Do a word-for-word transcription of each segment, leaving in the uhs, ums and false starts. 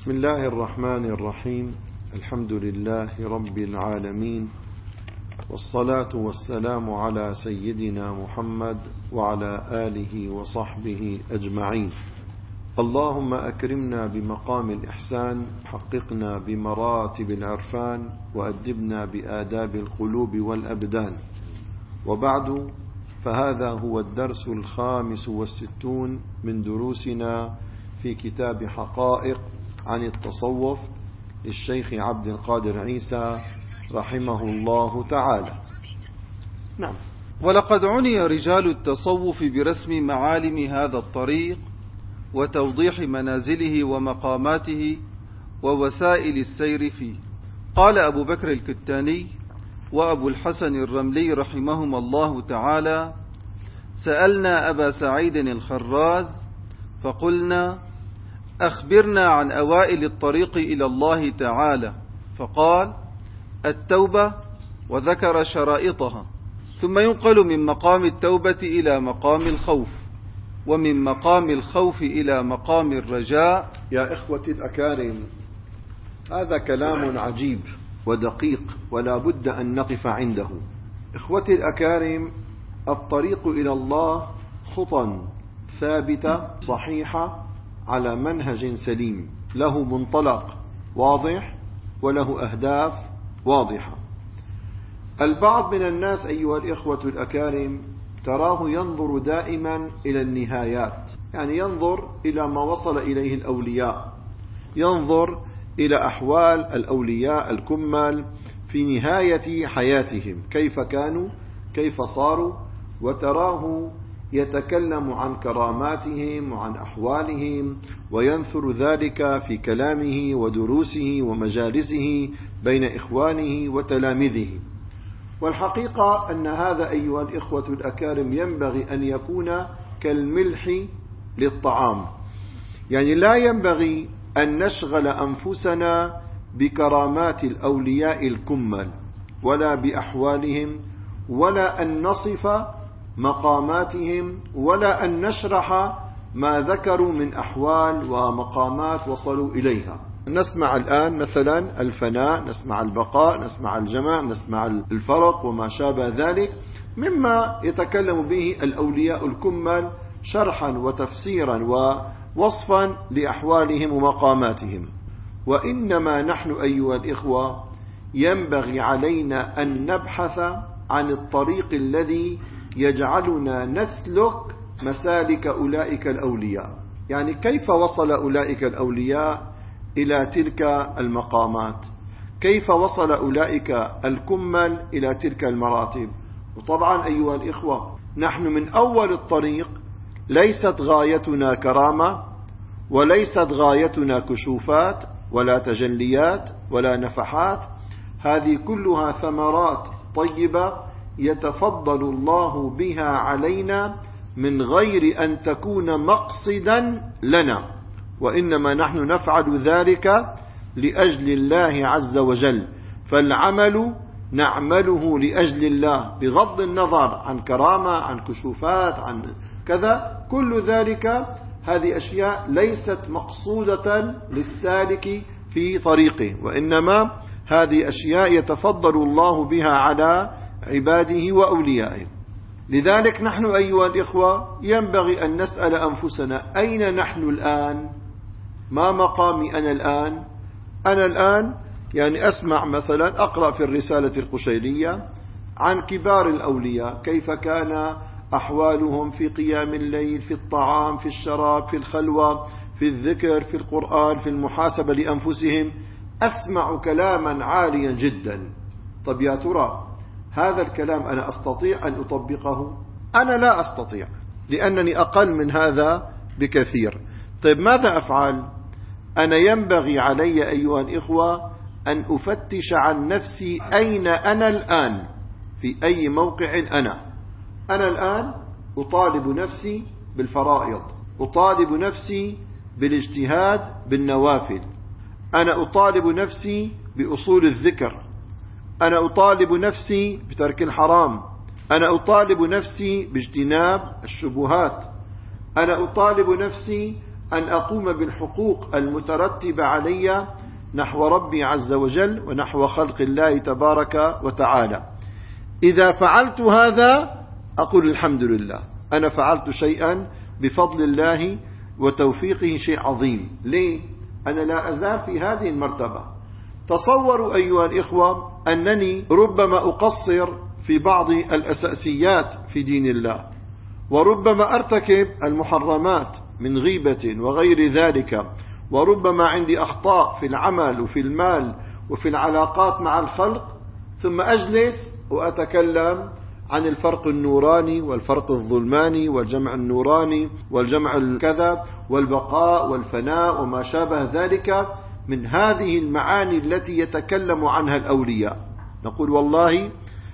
بسم الله الرحمن الرحيم. الحمد لله رب العالمين، والصلاة والسلام على سيدنا محمد وعلى آله وصحبه أجمعين. اللهم أكرمنا بمقام الإحسان، حققنا بمراتب العرفان، وأدبنا بآداب القلوب والأبدان. وبعد، فهذا هو الدرس الخامس والستون من دروسنا في كتاب حقائق عن التصوف للشيخ عبد القادر عيسى رحمه الله تعالى. نعم. ولقد عني رجال التصوف برسم معالم هذا الطريق وتوضيح منازله ومقاماته ووسائل السير فيه. قال أبو بكر الكتاني وأبو الحسن الرملي رحمهما الله تعالى: سألنا أبا سعيد الخراز فقلنا: أخبرنا عن أوائل الطريق إلى الله تعالى، فقال: التوبة، وذكر شرائطها، ثم ينقل من مقام التوبة إلى مقام الخوف، ومن مقام الخوف إلى مقام الرجاء. يا إخوتي الأكارم، هذا كلام عجيب ودقيق ولا بد أن نقف عنده. إخوتي الأكارم، الطريق إلى الله خطى ثابتة صحيحة على منهج سليم، له منطلق واضح وله أهداف واضحة. البعض من الناس أيها الإخوة الأكارم تراه ينظر دائما إلى النهايات، يعني ينظر إلى ما وصل إليه الأولياء، ينظر إلى أحوال الأولياء الكمال في نهاية حياتهم، كيف كانوا، كيف صاروا، وتراه يتكلم عن كراماتهم وعن أحوالهم، وينثر ذلك في كلامه ودروسه ومجالسه بين إخوانه وتلامذه. والحقيقة أن هذا أيها الإخوة الأكارم ينبغي أن يكون كالملح للطعام، يعني لا ينبغي أن نشغل أنفسنا بكرامات الأولياء الكمل ولا بأحوالهم، ولا أن نصف مقاماتهم، ولا أن نشرح ما ذكروا من أحوال ومقامات وصلوا إليها. نسمع الآن مثلا الفناء، نسمع البقاء، نسمع الجمع، نسمع الفرق وما شابه ذلك مما يتكلم به الأولياء الكمل شرحا وتفسيرا ووصفا لأحوالهم ومقاماتهم. وإنما نحن أيها الإخوة ينبغي علينا أن نبحث عن الطريق الذي يجعلنا نسلك مسالك أولئك الأولياء، يعني كيف وصل أولئك الأولياء إلى تلك المقامات، كيف وصل أولئك الكمل إلى تلك المراتب. وطبعا أيها الإخوة، نحن من أول الطريق ليست غايتنا كرامة، وليست غايتنا كشوفات ولا تجليات ولا نفحات، هذه كلها ثمرات طيبة يتفضل الله بها علينا من غير أن تكون مقصدا لنا، وإنما نحن نفعل ذلك لأجل الله عز وجل. فالعمل نعمله لأجل الله بغض النظر عن كرامة، عن كشوفات، عن كذا، كل ذلك هذه أشياء ليست مقصودة للسالك في طريقه، وإنما هذه أشياء يتفضل الله بها على عباده وأوليائه. لذلك نحن أيها الإخوة ينبغي أن نسأل أنفسنا: أين نحن الآن؟ ما مقامي أنا الآن؟ أنا الآن يعني أسمع مثلا، أقرأ في الرسالة القشيرية عن كبار الأولياء كيف كان أحوالهم في قيام الليل، في الطعام، في الشراب، في الخلوة، في الذكر، في القرآن، في المحاسبة لأنفسهم. أسمع كلاما عاليا جدا. طب يا ترى هذا الكلام أنا أستطيع أن أطبقه؟ أنا لا أستطيع، لأنني أقل من هذا بكثير. طيب ماذا أفعل؟ أنا ينبغي علي أيها الإخوة أن أفتش عن نفسي أين أنا الآن، في أي موقع أنا. أنا الآن أطالب نفسي بالفرائض، أطالب نفسي بالاجتهاد بالنوافل، أنا أطالب نفسي بأصول الذكر، أنا أطالب نفسي بترك الحرام، أنا أطالب نفسي باجتناب الشبهات، أنا أطالب نفسي أن أقوم بالحقوق المترتبة علي نحو ربي عز وجل ونحو خلق الله تبارك وتعالى. إذا فعلت هذا أقول الحمد لله، أنا فعلت شيئا بفضل الله وتوفيقه، شيء عظيم. ليه؟ أنا لا أزال في هذه المرتبة. تصوروا أيها الإخوة أنني ربما أقصر في بعض الأساسيات في دين الله، وربما أرتكب المحرمات من غيبة وغير ذلك، وربما عندي أخطاء في العمل وفي المال وفي العلاقات مع الخلق، ثم أجلس وأتكلم عن الفرق النوراني والفرق الظلماني والجمع النوراني والجمع الكذا والبقاء والفناء وما شابه ذلك من هذه المعاني التي يتكلم عنها الأولياء. نقول والله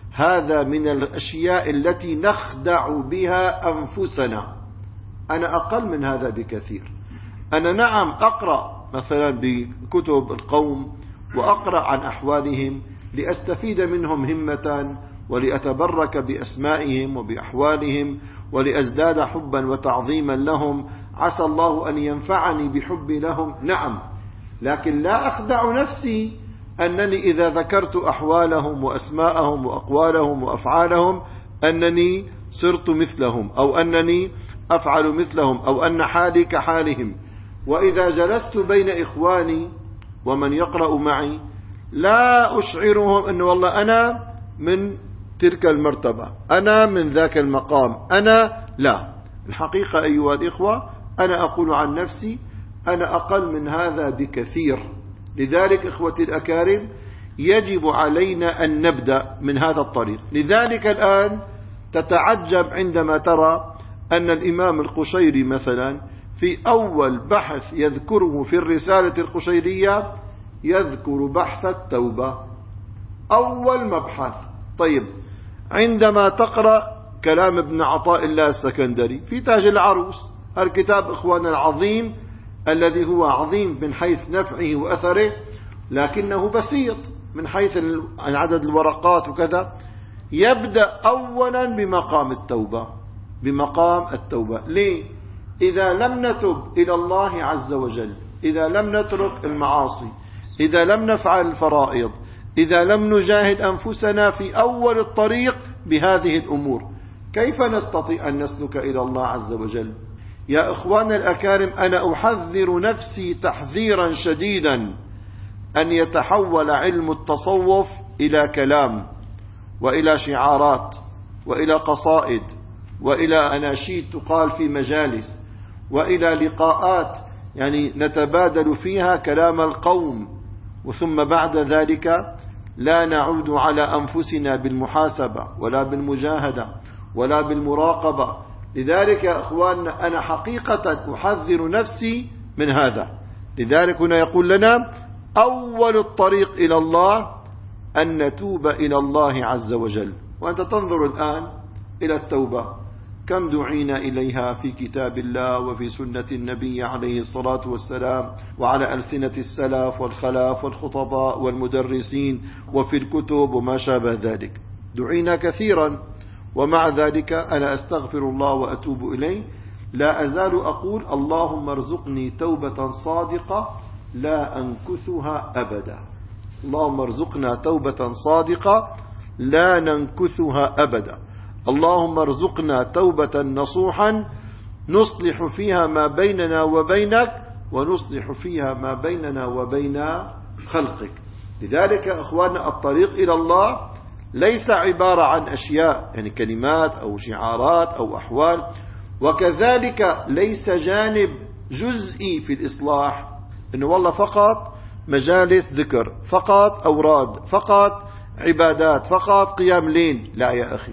هذا من الأشياء التي نخدع بها أنفسنا. أنا أقل من هذا بكثير. أنا نعم أقرأ مثلا بكتب القوم وأقرأ عن أحوالهم لأستفيد منهم همة، ولأتبرك بأسمائهم وبأحوالهم، ولأزداد حبا وتعظيما لهم، عسى الله أن ينفعني بحبي لهم. نعم، لكن لا أخدع نفسي أنني إذا ذكرت أحوالهم وأسماءهم وأقوالهم وأفعالهم أنني صرت مثلهم، أو أنني أفعل مثلهم، أو أن حالي كحالهم. وإذا جلست بين إخواني ومن يقرأ معي لا أشعرهم أن والله أنا من تلك المرتبة، أنا من ذاك المقام، أنا لا. الحقيقة أيها الإخوة أنا أقول عن نفسي أنا أقل من هذا بكثير. لذلك إخوتي الأكارم يجب علينا أن نبدأ من هذا الطريق. لذلك الآن تتعجب عندما ترى أن الإمام القشيري مثلا في أول بحث يذكره في الرسالة القشيرية يذكر بحث التوبة، أول مبحث. طيب، عندما تقرأ كلام ابن عطاء الله السكندري في تاج العروس، الكتاب إخوان العظيم الذي هو عظيم من حيث نفعه وأثره، لكنه بسيط من حيث عدد الورقات وكذا، يبدأ أولا بمقام التوبة، بمقام التوبة. ليه؟ إذا لم نتب إلى الله عز وجل، إذا لم نترك المعاصي، إذا لم نفعل الفرائض، إذا لم نجاهد أنفسنا في أول الطريق بهذه الأمور، كيف نستطيع أن نسلك إلى الله عز وجل؟ يا إخوان الأكارم، أنا أحذر نفسي تحذيرا شديدا أن يتحول علم التصوف إلى كلام وإلى شعارات وإلى قصائد وإلى أناشيد تقال في مجالس وإلى لقاءات يعني نتبادل فيها كلام القوم، وثم بعد ذلك لا نعود على أنفسنا بالمحاسبة ولا بالمجاهدة ولا بالمراقبة. لذلك يا أخواننا أنا حقيقة أحذر نفسي من هذا. لذلك هنا يقول لنا أول الطريق إلى الله أن نتوب إلى الله عز وجل. وأنت تنظر الآن إلى التوبة، كم دعينا إليها في كتاب الله وفي سنة النبي عليه الصلاة والسلام وعلى ألسنة السلف والخلاف والخطباء والمدرسين وفي الكتب وما شابه ذلك، دعينا كثيرا. ومع ذلك أنا أستغفر الله وأتوب إليه، لا أزال أقول اللهم ارزقني توبة صادقة لا أنكثها أبدا. اللهم ارزقنا توبة صادقة لا ننكثها أبدا. اللهم ارزقنا توبة نصوحا نصلح فيها ما بيننا وبينك ونصلح فيها ما بيننا وبين خلقك. لذلك أخواننا الطريق إلى الله ليس عبارة عن أشياء يعني كلمات أو شعارات أو أحوال، وكذلك ليس جانب جزئي في الإصلاح إنه والله فقط مجالس ذكر، فقط أوراد، فقط عبادات، فقط قيام ليل. لا يا أخي،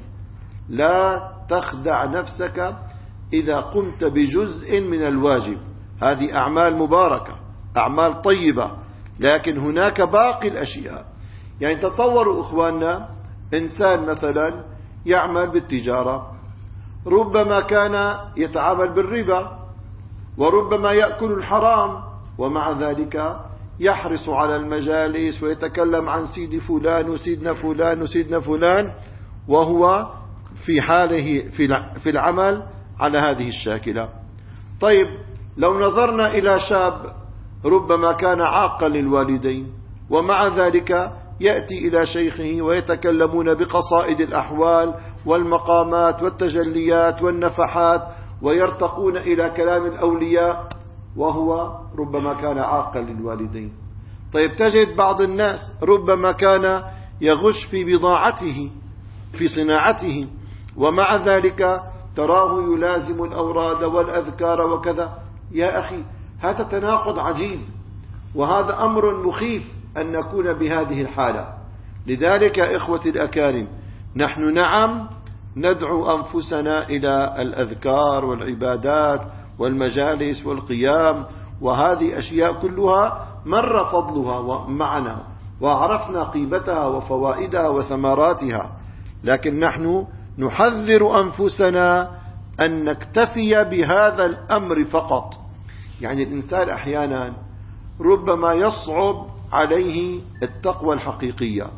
لا تخدع نفسك إذا قمت بجزء من الواجب. هذه أعمال مباركة، أعمال طيبة، لكن هناك باقي الأشياء. يعني تصوروا إخواننا إنسان مثلا يعمل بالتجارة، ربما كان يتعامل بالربا وربما يأكل الحرام، ومع ذلك يحرص على المجالس ويتكلم عن سيد فلان وسيدنا فلان وسيدنا فلان، وهو في حاله في العمل على هذه الشاكلة. طيب، لو نظرنا إلى شاب ربما كان عاقا للوالدين ومع ذلك يأتي إلى شيخه ويتكلمون بقصائد الأحوال والمقامات والتجليات والنفحات ويرتقون إلى كلام الأولياء وهو ربما كان عاقا للوالدين. طيب تجد بعض الناس ربما كان يغش في بضاعته في صناعته ومع ذلك تراه يلازم الأوراد والأذكار وكذا. يا أخي هذا تناقض عجيب، وهذا أمر مخيف أن نكون بهذه الحالة. لذلك إخوتي الأكارم، نحن نعم ندعو أنفسنا إلى الأذكار والعبادات والمجالس والقيام، وهذه أشياء كلها مر فضلها معنا وعرفنا قيمتها وفوائدها وثمراتها، لكن نحن نحذر أنفسنا أن نكتفي بهذا الأمر فقط. يعني الإنسان أحيانا ربما يصعب عليه التقوى الحقيقية،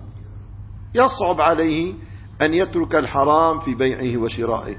يصعب عليه أن يترك الحرام في بيعه وشرائه،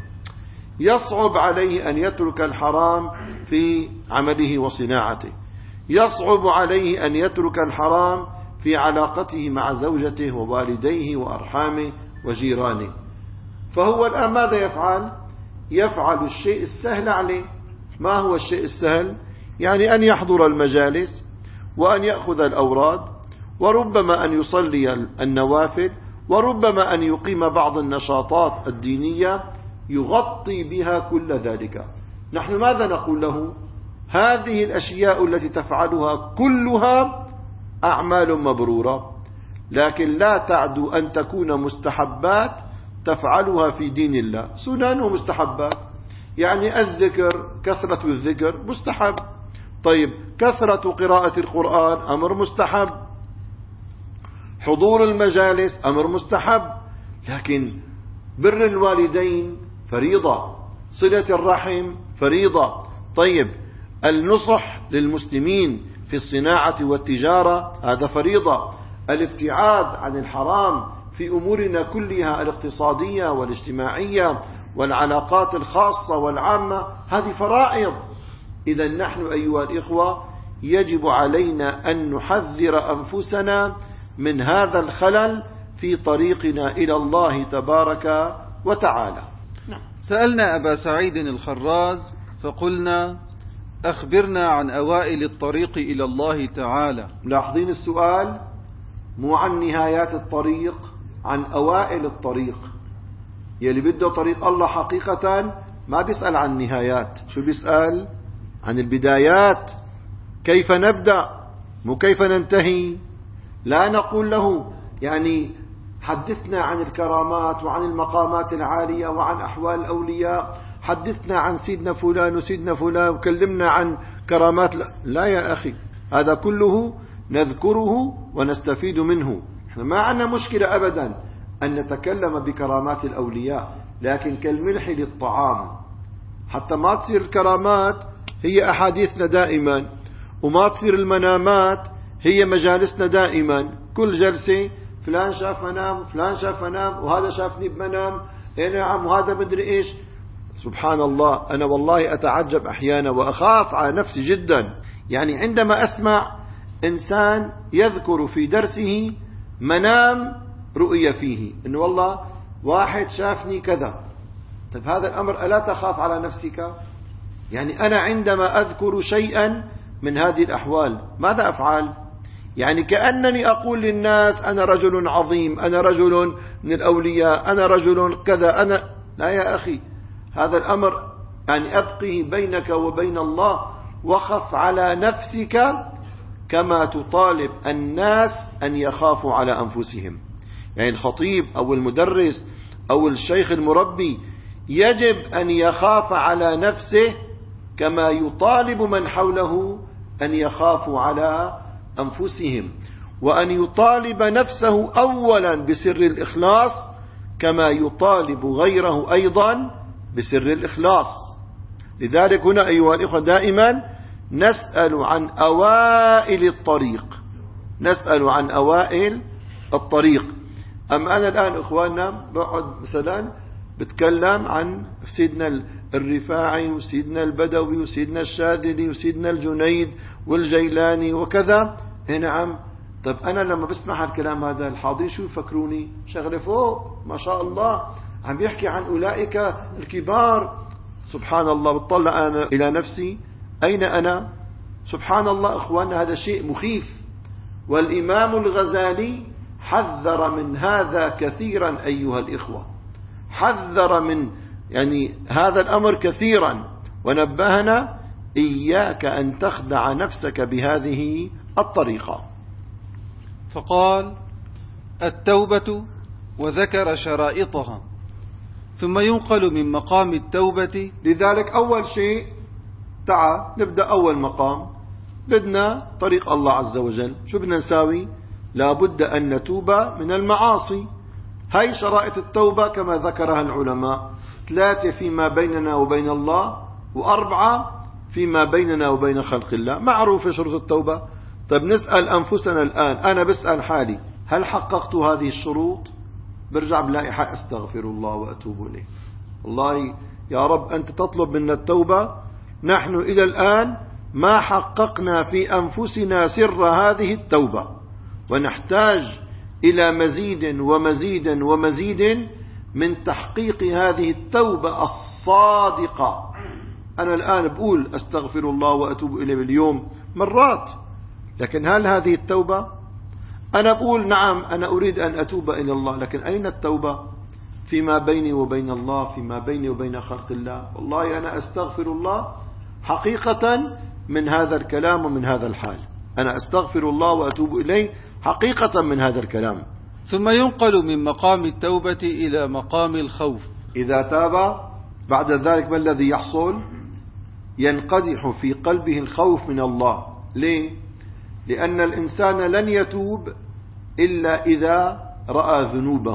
يصعب عليه أن يترك الحرام في عمله وصناعته، يصعب عليه أن يترك الحرام في علاقته مع زوجته ووالديه وأرحامه وجيرانه. فهو الآن ماذا يفعل؟ يفعل الشيء السهل عليه. ما هو الشيء السهل؟ يعني أن يحضر المجالس وأن يأخذ الأوراد وربما أن يصلي النوافل وربما أن يقيم بعض النشاطات الدينية يغطي بها كل ذلك. نحن ماذا نقول له؟ هذه الأشياء التي تفعلها كلها أعمال مبرورة، لكن لا تعدو أن تكون مستحبات تفعلها في دين الله. سنن ومستحبات، يعني الذكر، كثرة الذكر مستحب. طيب كثرة قراءة القرآن أمر مستحب، حضور المجالس أمر مستحب، لكن بر الوالدين فريضة، صلة الرحم فريضة. طيب النصح للمسلمين في الصناعة والتجارة هذا فريضة، الابتعاد عن الحرام في أمورنا كلها الاقتصادية والاجتماعية والعلاقات الخاصة والعامة هذه فرائض. إذا نحن أيها الإخوة يجب علينا أن نحذر أنفسنا من هذا الخلل في طريقنا إلى الله تبارك وتعالى. سألنا أبا سعيد الخراز فقلنا أخبرنا عن أوائل الطريق إلى الله تعالى. ملاحظين السؤال؟ مو عن نهايات الطريق، عن أوائل الطريق. يلي بده طريق الله حقيقة ما بيسأل عن نهايات، شو بيسأل؟ عن البدايات. كيف نبدأ مو كيف ننتهي. لا نقول له يعني حدثنا عن الكرامات وعن المقامات العالية وعن أحوال الأولياء، حدثنا عن سيدنا فلان وسيدنا فلان وكلمنا عن كرامات. لا, لا يا أخي، هذا كله نذكره ونستفيد منه. احنا ما عندنا مشكلة أبدا أن نتكلم بكرامات الأولياء، لكن كالملح للطعام، حتى ما تصير الكرامات هي أحاديثنا دائما، وما تصير المنامات هي مجالسنا دائما. كل جلسة فلان شاف منام، فلان شاف منام، وهذا شافني بمنام، ايه نعم، وهذا مدري ايش. سبحان الله، أنا والله أتعجب أحيانا وأخاف على نفسي جدا. يعني عندما أسمع إنسان يذكر في درسه منام رؤية فيه إنه والله واحد شافني كذا، طيب هذا الأمر ألا تخاف على نفسك؟ يعني أنا عندما أذكر شيئا من هذه الأحوال ماذا أفعل؟ يعني كأنني أقول للناس أنا رجل عظيم، أنا رجل من الأولياء، أنا رجل كذا، أنا لا يا أخي، هذا الأمر يعني أبقه بينك وبين الله، وخف على نفسك كما تطالب الناس أن يخافوا على أنفسهم. يعني الخطيب أو المدرس أو الشيخ المربي يجب أن يخاف على نفسه كما يطالب من حوله أن يخافوا على أنفسهم، وأن يطالب نفسه أولا بسر الإخلاص كما يطالب غيره أيضا بسر الإخلاص. لذلك هنا أيها الإخوة دائما نسأل عن أوائل الطريق، نسأل عن أوائل الطريق. أما أنا الآن إخواننا بقعد مثلا بتكلم عن سيدنا الرفاعي وسيدنا البدوي وسيدنا الشاذلي وسيدنا الجنيد والجيلاني وكذا. نعم. طب أنا لما بسمع هالكلام هذا الحاضرين شو يفكروني؟ شغلة فوق ما شاء الله، عم بيحكي عن أولئك الكبار. سبحان الله، بتطلع أنا إلى نفسي أين أنا؟ سبحان الله إخواننا، هذا شيء مخيف. والإمام الغزالي حذر من هذا كثيرا أيها الإخوة، حذر من يعني هذا الأمر كثيرا، ونبهنا إياك أن تخدع نفسك بهذه الطريقة. فقال: التوبة، وذكر شرائطها، ثم ينقل من مقام التوبة. لذلك أول شيء تعال نبدأ أول مقام، بدنا طريق الله عز وجل. شو بدنا نساوي؟ لابد أن نتوب من المعاصي. هاي شرائط التوبة كما ذكرها العلماء، ثلاثة فيما بيننا وبين الله، وأربعة فيما بيننا وبين خلق الله. معروفة شروط التوبة. طيب نسأل أنفسنا الآن، أنا بسأل حالي، هل حققت هذه الشروط؟ برجع بلاقي حق أستغفر الله وأتوب إليه. والله يا رب أنت تطلب منا التوبة، نحن إلى الآن ما حققنا في أنفسنا سر هذه التوبة، ونحتاج إلى مزيد ومزيد ومزيد من تحقيق هذه التوبة الصادقة. أنا الآن بقول أستغفر الله وأتوب إليه باليوم مرات، لكن هل هذه التوبة؟ أنا بقول نعم أنا أريد أن أتوب إلى الله، لكن أين التوبة فيما بيني وبين الله، فيما بيني وبين خلق الله؟ والله أنا أستغفر الله حقيقة من هذا الكلام ومن هذا الحال، أنا أستغفر الله وأتوب إليه حقيقة من هذا الكلام. ثم ينقل من مقام التوبة إلى مقام الخوف. إذا تاب بعد ذلك ما الذي يحصل؟ ينقدح في قلبه الخوف من الله. ليه؟ لأن الإنسان لن يتوب إلا إذا رأى ذنوبه،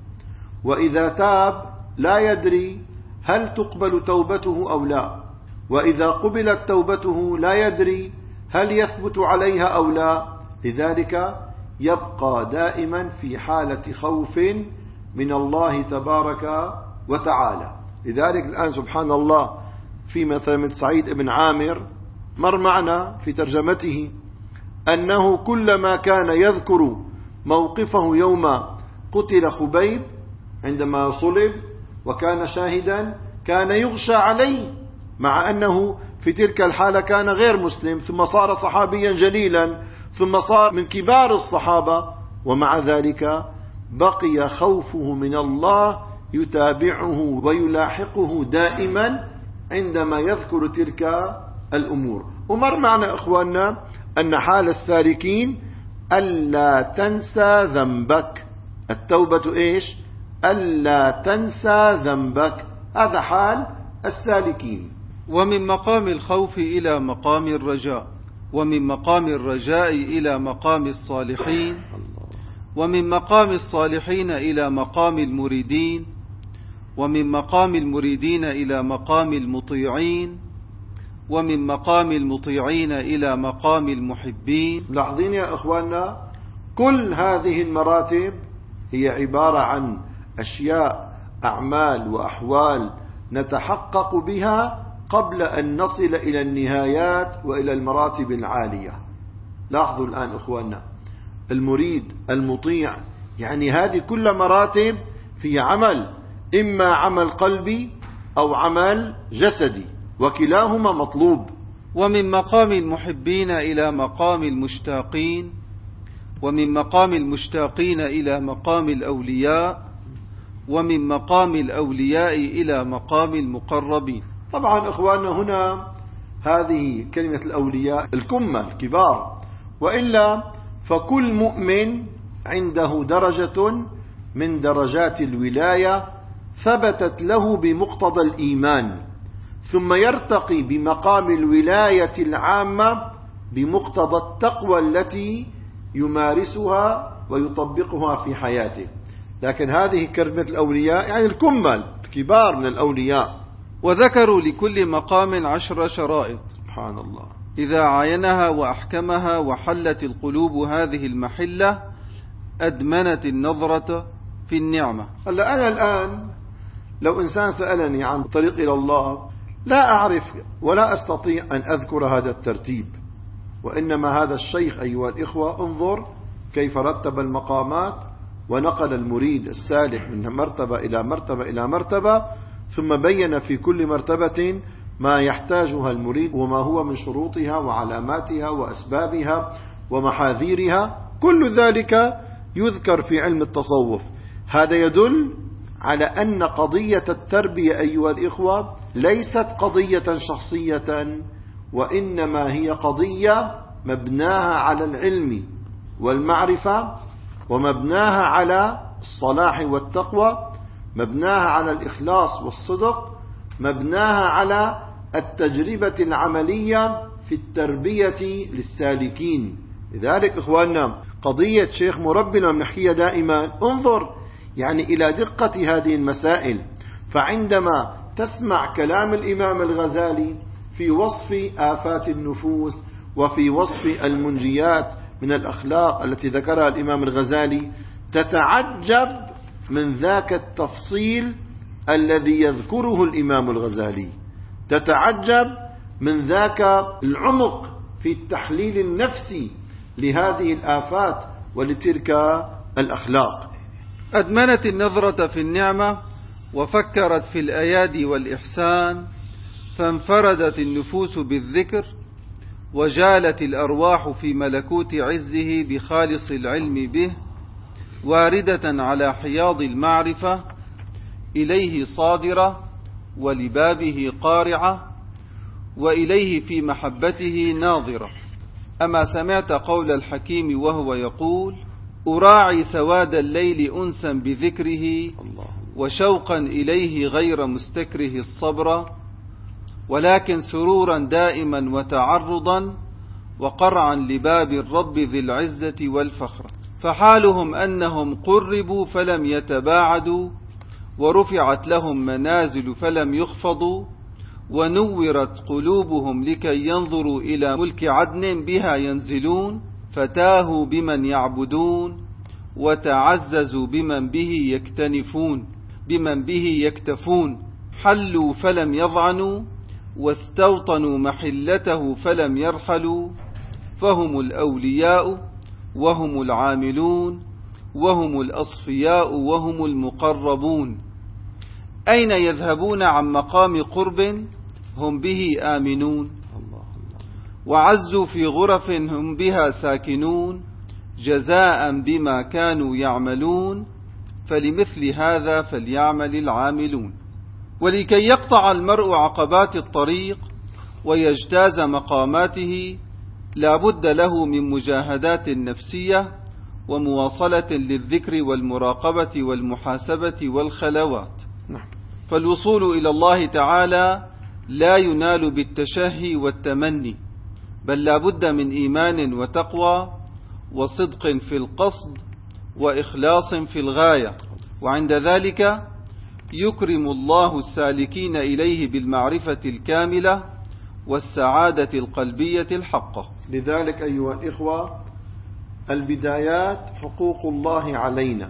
وإذا تاب لا يدري هل تقبل توبته أو لا، وإذا قبلت توبته لا يدري هل يثبت عليها أو لا. لذلك يبقى دائما في حالة خوف من الله تبارك وتعالى. لذلك الآن سبحان الله في مثل من سعيد بن عامر مر معنا في ترجمته أنه كلما كان يذكر موقفه يوم قتل خبيب عندما صلب وكان شاهدا كان يغشى عليه، مع أنه في تلك الحالة كان غير مسلم، ثم صار صحابيا جليلا، ثم صار من كبار الصحابة، ومع ذلك بقي خوفه من الله يتابعه ويلاحقه دائما عندما يذكر تلك الأمور. ومر معنا إخواننا أن حال السالكين ألا تنسى ذنبك. التوبة إيش؟ ألا تنسى ذنبك، هذا حال السالكين. ومن مقام الخوف إلى مقام الرجاء، ومن مقام الرجاء إلى مقام الصالحين، ومن مقام الصالحين إلى مقام المريدين، ومن مقام المريدين إلى مقام المطيعين، ومن مقام المطيعين إلى مقام المحبين. ملاحظين يا إخواننا كل هذه المراتب هي عبارة عن أشياء، أعمال وأحوال نتحقق بها قبل أن نصل إلى النهايات وإلى المراتب العالية. لاحظوا الآن إخواننا، المريد المطيع، يعني هذه كل مراتب في عمل، إما عمل قلبي أو عمل جسدي، وكلاهما مطلوب. ومن مقام المحبين إلى مقام المشتاقين، ومن مقام المشتاقين إلى مقام الأولياء، ومن مقام الأولياء إلى مقام المقربين. طبعا إخواننا هنا هذه كلمة الأولياء الكمة الكبار، وإلا فكل مؤمن عنده درجة من درجات الولاية ثبتت له بمقتضى الإيمان، ثم يرتقي بمقام الولاية العامة بمقتضى التقوى التي يمارسها ويطبقها في حياته. لكن هذه كلمة الأولياء يعني الكمل الكبار من الأولياء. وذكروا لكل مقام عشر شرائط، سبحان الله، إذا عاينها وأحكمها وحلت القلوب هذه المحلة أدمنت النظرة في النعمة. هلا أنا الآن لو إنسان سألني عن طريق إلى الله لا أعرف ولا أستطيع أن أذكر هذا الترتيب، وإنما هذا الشيخ أيها الإخوة انظر كيف رتب المقامات ونقل المريد السالك من مرتبة إلى مرتبة إلى مرتبة، ثم بين في كل مرتبة ما يحتاجها المريد وما هو من شروطها وعلاماتها وأسبابها ومحاذيرها، كل ذلك يذكر في علم التصوف. هذا يدل على أن قضية التربية أيها الإخوة ليست قضية شخصية، وإنما هي قضية مبناها على العلم والمعرفة، ومبناها على الصلاح والتقوى، مبناها على الإخلاص والصدق، مبناها على التجربة العملية في التربية للسالكين. لذلك إخواننا قضية شيخ مربنا بنحكيها دائما، انظر يعني إلى دقة هذه المسائل. فعندما تسمع كلام الإمام الغزالي في وصف آفات النفوس وفي وصف المنجيات من الأخلاق التي ذكرها الإمام الغزالي، تتعجب من ذاك التفصيل الذي يذكره الإمام الغزالي، تتعجب من ذاك العمق في التحليل النفسي لهذه الآفات ولتلك الأخلاق. أدمنت النظرة في النعمة وفكرت في الأيادي والإحسان، فانفردت النفوس بالذكر، وجالت الأرواح في ملكوت عزه بخالص العلم به، واردة على حياض المعرفة، إليه صادرة ولبابه قارعة، وإليه في محبته ناظرة. أما سمعت قول الحكيم وهو يقول: أراعي سواد الليل أنسا بذكره، وشوقا إليه غير مستكره الصبر، ولكن سرورا دائما وتعرضا، وقرعا لباب الرب ذي العزة والفخر. فحالهم أنهم قربوا فلم يتباعدوا، ورفعت لهم منازل فلم يخفضوا، ونورت قلوبهم لكي ينظروا إلى ملك عدن بها ينزلون، فتاهوا بمن يعبدون، وتعززوا بمن به يكتنفون بمن به يكتفون. حلوا فلم يضعنوا، واستوطنوا محلته فلم يرحلوا، فهم الأولياء وهم العاملون وهم الأصفياء وهم المقربون. أين يذهبون عن مقام قرب هم به آمنون، وعزوا في غرف هم بها ساكنون، جزاء بما كانوا يعملون، فلمثل هذا فليعمل العاملون. ولكي يقطع المرء عقبات الطريق ويجتاز مقاماته، لا بد له من مجاهدات نفسية ومواصلة للذكر والمراقبة والمحاسبة والخلوات. فالوصول إلى الله تعالى لا ينال بالتشهي والتمني، بل لا بد من إيمان وتقوى وصدق في القصد وإخلاص في الغاية، وعند ذلك يكرم الله السالكين إليه بالمعرفة الكاملة والسعادة القلبية الحقة. لذلك أيها الإخوة البدايات حقوق الله علينا: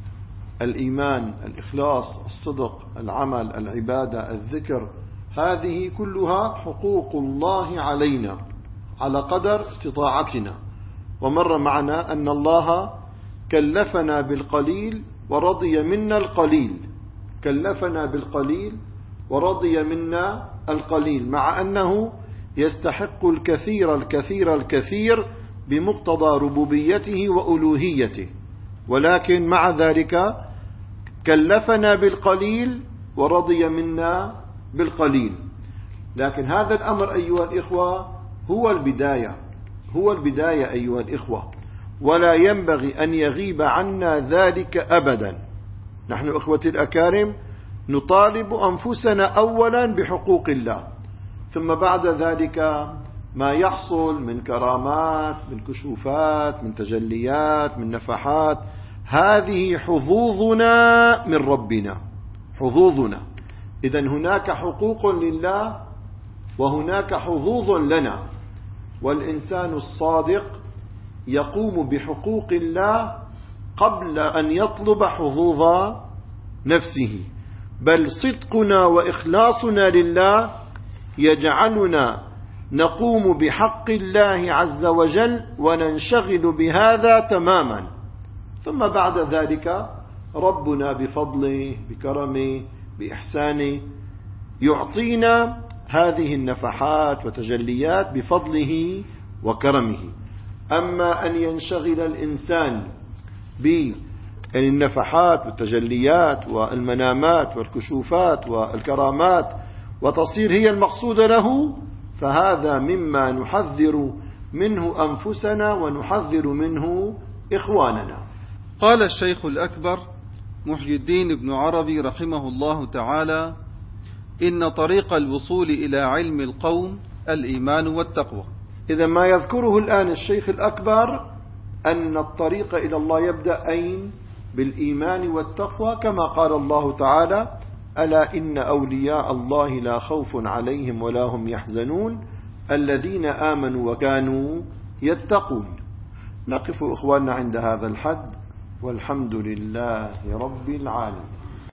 الإيمان، الإخلاص، الصدق، العمل، العبادة، الذكر، هذه كلها حقوق الله علينا على قدر استطاعتنا. ومر معنا أن الله كلفنا بالقليل ورضي منا القليل، كلفنا بالقليل ورضي منا القليل، مع أنه يستحق الكثير الكثير الكثير بمقتضى ربوبيته وألوهيته، ولكن مع ذلك كلفنا بالقليل ورضي منا بالقليل. لكن هذا الأمر أيها الإخوة هو البداية، هو البداية أيها الإخوة، ولا ينبغي أن يغيب عنا ذلك أبدا. نحن إخوتي الأكارم نطالب أنفسنا أولا بحقوق الله، ثم بعد ذلك ما يحصل من كرامات، من كشوفات، من تجليات، من نفحات، هذه حظوظنا من ربنا، حظوظنا. إذن هناك حقوق لله وهناك حظوظ لنا، والإنسان الصادق يقوم بحقوق الله قبل أن يطلب حظوظ نفسه. بل صدقنا وإخلاصنا لله يجعلنا نقوم بحق الله عز وجل وننشغل بهذا تماما. ثم بعد ذلك ربنا بفضله بكرمه بإحسانه يعطينا هذه النفحات وتجليات بفضله وكرمه. أما أن ينشغل الإنسان بالنفحات والتجليات والمنامات والكشوفات والكرامات وتصير هي المقصود له، فهذا مما نحذر منه أنفسنا ونحذر منه إخواننا. قال الشيخ الأكبر محي الدين ابن عربي رحمه الله تعالى: إن طريق الوصول إلى علم القوم الإيمان والتقوى. إذا ما يذكره الآن الشيخ الأكبر أن الطريق إلى الله يبدأ أين؟ بالإيمان والتقوى، كما قال الله تعالى: ألا إن أولياء الله لا خوف عليهم ولا هم يحزنون الذين آمنوا وكانوا يتقون. نقف إخواننا عند هذا الحد، والحمد لله رب العالمين.